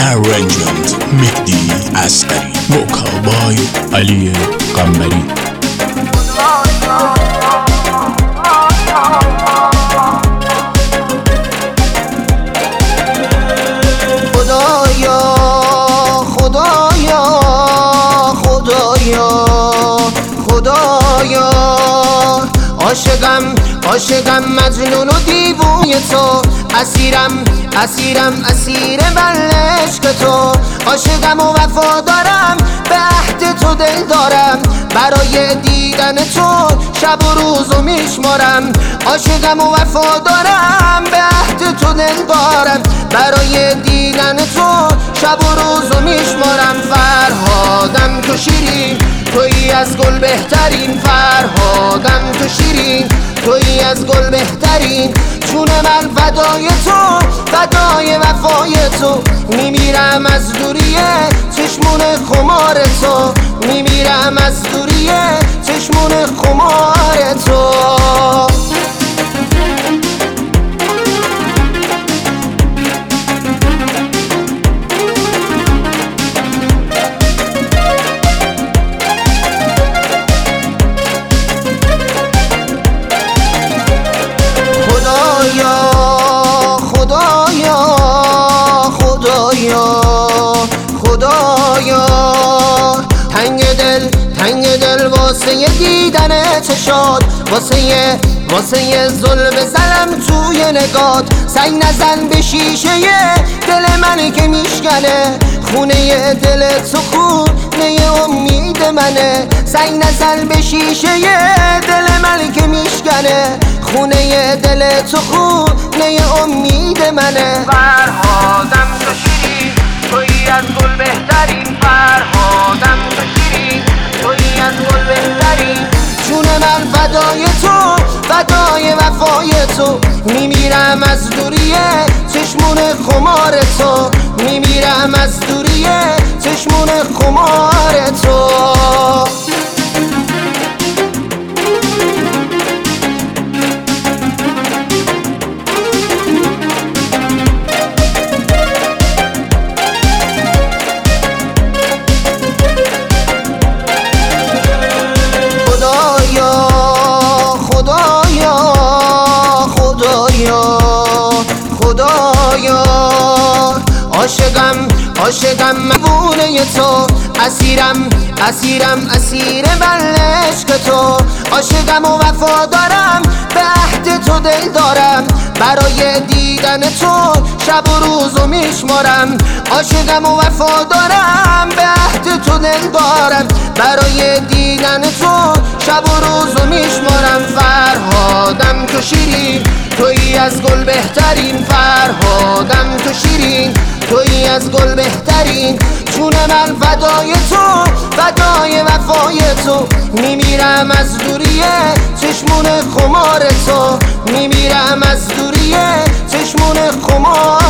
Arrangement مهدی عسقری، وکال بای علی قنبری. خدایا عاشقم مجنون و دیوونه تو، اسیر عشق تو. عاشقم و وفادارم، به عهد تو دل دارم، برای دیدن تو شب و روزو میشمارم. عاشقم و وفادارم، به عهد تو دل دارم، برای دیدن تو شب و روزو میشمارم. فرهادم تو شیرین، تویی از گل بهترین. فرهادم تو شیرین، تویی از گل بهترین. جون من فدای تو، فدای وفای تو. میمیرم از دوریه چشمون خمار تو، میمیرم از دوریه چشمون خمار تو. خدایا تنگ دل واسه دیدن چشات، واسه ظلم زلم توی نگات. سنگ نزن به شیشه دل من که میشکنه، خونه دل تو خونه امید منه. سنگ نزن به شیشه دل من که میشکنه، خونه دل تو خونه امید منه. فرهادم تو شیرین، تویی از گل بهترین. فرهادم تو شیرین، تویی از گل بهترین. جون من فدای تو، فدای وفای تو. میمیرم از دوریه چشمون خمار تو، میمیرم از دوریه چشمون خمار تو. خدایا عاشقم مبونه تو، اسیر عشق تو. عاشقم و وفادارم، به عهد تو دل دارم، برای دیدن تو شب و روزو میشمارم. عاشقم و وفادارم، به عهد تو دل دارم، برای دیدن تو شب و روزو میشمارم. فرهادم تو شیرین، تویی از گل بهترین. فرهادم تو شیرین، تویی از گل بهترین. جون من فدای تو، فدای وفای تو. میمیرم از دوریه چشمون خمار تو، میمیرم از دوریه چشمون خمار